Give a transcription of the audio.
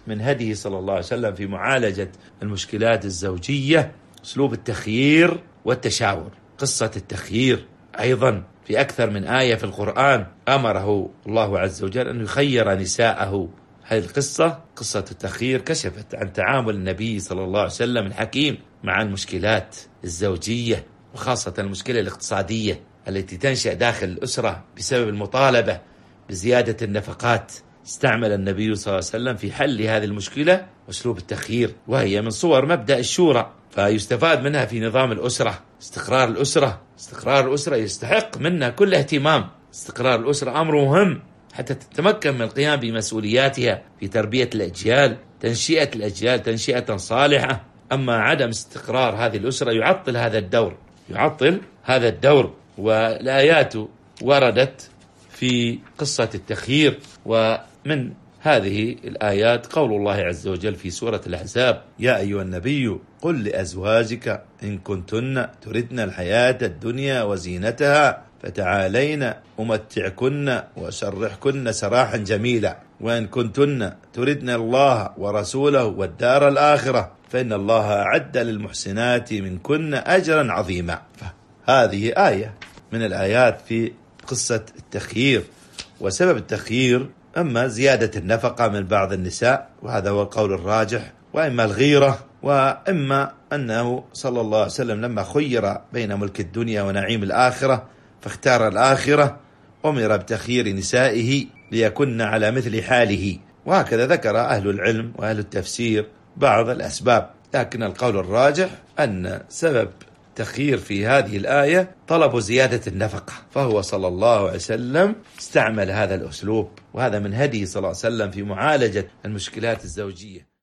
من هديه صلى الله عليه وسلم في معالجة المشكلات الزوجية أسلوب التخيير والتشاور. قصة التخيير أيضا في أكثر من آية في القرآن أمره الله عز وجل أن يخير نساءه. هذه القصة قصة التخيير كشفت عن تعامل النبي صلى الله عليه وسلم الحكيم مع المشكلات الزوجية، وخاصة المشكلة الاقتصادية التي تنشأ داخل الأسرة بسبب المطالبة بزيادة النفقات. استعمل النبي صلى الله عليه وسلم في حل هذه المشكلة أسلوب التخيير، وهي من صور مبدأ الشورى، فيستفاد منها في نظام الأسرة. استقرار الأسرة يستحق منا كل اهتمام. استقرار الأسرة أمر مهم حتى تتمكن من القيام بمسؤولياتها في تربية الأجيال، تنشئة الأجيال تنشئة صالحة. أما عدم استقرار هذه الأسرة يعطل هذا الدور. والآيات وردت في قصة التخيير، ومن هذه الآيات قول الله عز وجل في سورة الأحزاب: يا أيها النبي قل لأزواجك إن كنتن تردن الحياة الدنيا وزينتها فتعالين أمتعكن وأسرحكن سراحا جميلا، وإن كنتن تردن الله ورسوله والدار الآخرة فإن الله أعد للمحسنات منكن أجرا عظيما. هذه آية من الآيات في قصة التخيير. وسبب التخيير أما زيادة النفقة من بعض النساء، وهذا هو القول الراجح، وإما الغيرة، وإما أنه صلى الله عليه وسلم لما خير بين ملك الدنيا ونعيم الآخرة فاختار الآخرة أمر بتخيير نسائه ليكن على مثل حاله. وهكذا ذكر أهل العلم وأهل التفسير بعض الأسباب، لكن القول الراجح أن سبب تخيير في هذه الآية طلب زيادة النفقة، فهو صلى الله عليه وسلم استعمل هذا الأسلوب، وهذا من هديه صلى الله عليه وسلم في معالجة المشكلات الزوجية.